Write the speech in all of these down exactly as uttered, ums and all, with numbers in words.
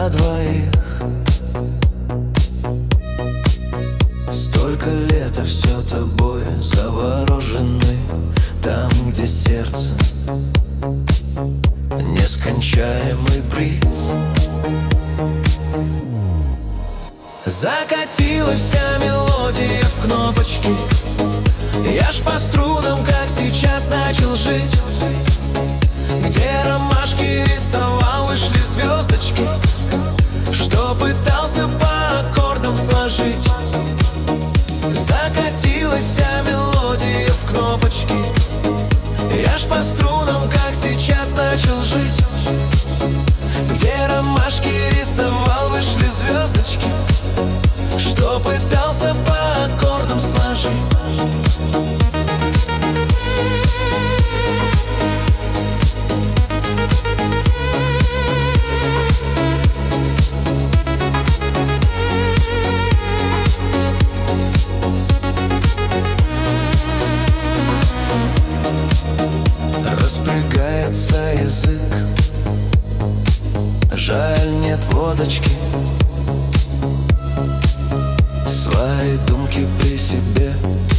за двоих. Столько лет, а все тобой заворожены. Там, где сердце нескончаемый бриз. Закатилась вся мелодия в кнопочки. Я ж по струнам, как сейчас, начал жить. Где ромашки рисовал, вышли звездочки, что пытался по аккордам сложить. Закатилась вся мелодия в кнопочки. Я ж по струнам, как сейчас, начал жить. Где ромашки рисовал, вышли звездочки, что пытался по аккордам сложить. Распрягается язык, жаль, нет водочки. Свои думки при себе,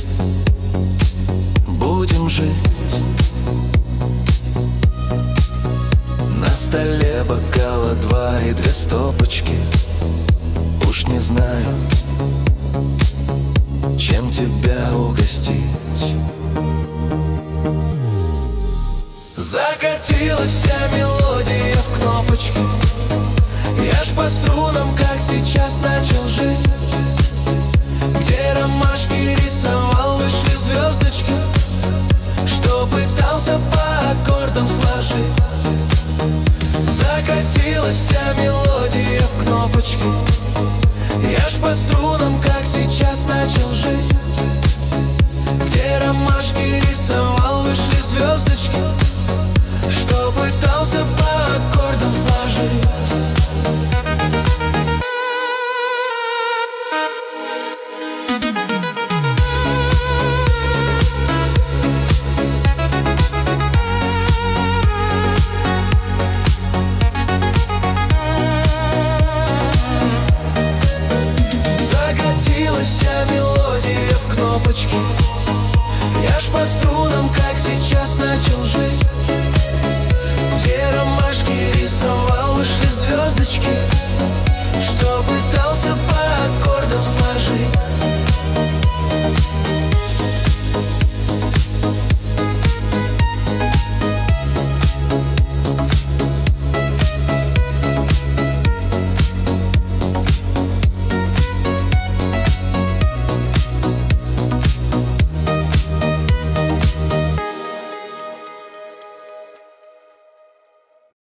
будем жить. На столе бокала два и две стопочки. Уж не знаю, чем тебя угостить. Закатилась вся мелодия в кнопочки. Я ж по струнам, как сейчас, начал жить. Где ромашки рисовал, вышли звездочки, что пытался по аккордам сложить. Закатилась вся мелодия в кнопочки. Я ж по струнам, как сейчас, начал жить. Где ромашки рисовал, вышли звездочки,